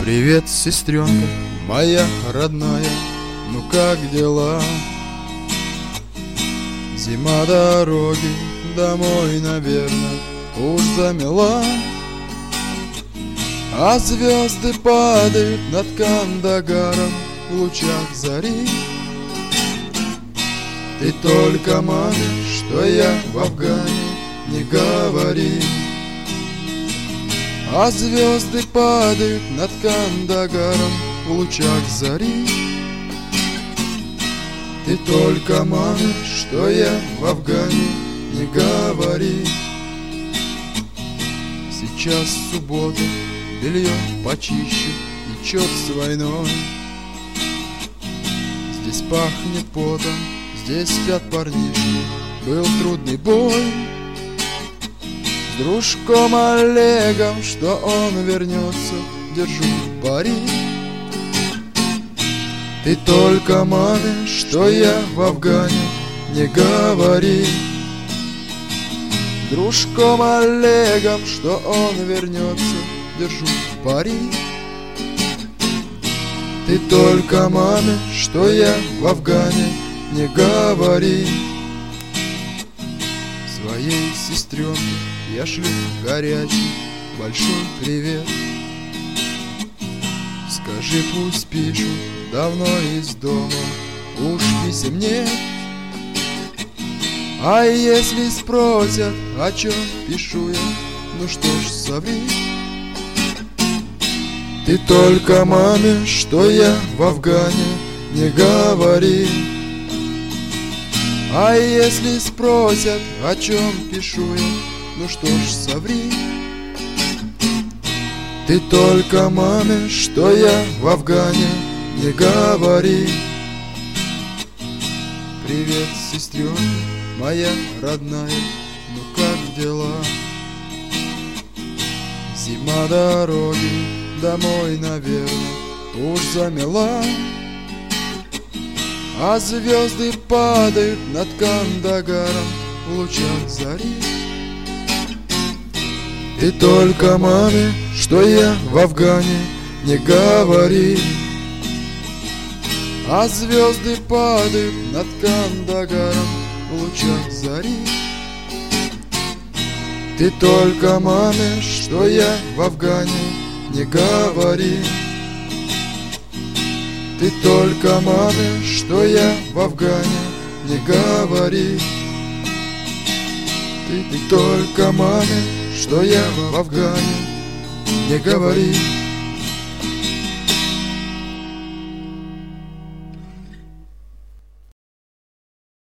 Привет, сестренка, моя родная, ну как дела? Зима, дороги домой, наверное, уж замела, а звезды падают над Кандагаром в лучах зари. Ты только маме, что я в Афгане, не говори. А звезды падают над Кандагаром в лучах зари. Ты только маме, что я в Афгане, не говори. Сейчас суббота, белье почищу и чет с войной. Здесь пахнет потом, здесь спят парнишки, был трудный бой. С дружком Олегом, что он вернется, держу пари. Ты только маме, что я в Афгане, не говори. С дружком Олегом, что он вернется, держу пари. Ты только маме, что я в Афгане, не говори. Своей сестренке я шлю горячий большой привет. Скажи, пусть пишут давно из дома, уж писем нет. А если спросят, о чем пишу я, ну что ж, соври. Ты только маме, что я в Афгане, не говори. А если спросят, о чем пишу я, ну что ж, соври. Ты только маме, что я в Афгане, не говори. Привет, сестренка, моя родная, ну как дела? Зима, дороги домой, наверное, уж замела, а звезды падают над Кандагаром в лучах зари. Ты только маме, что я в Афгане, не говори. А звезды падают над Кандагаром в лучах зари. Ты только маме, что я в Афгане, не говори. Ты только маме, что я в Афгане, не говори. Ты только маме, что я в Афгане, не говори.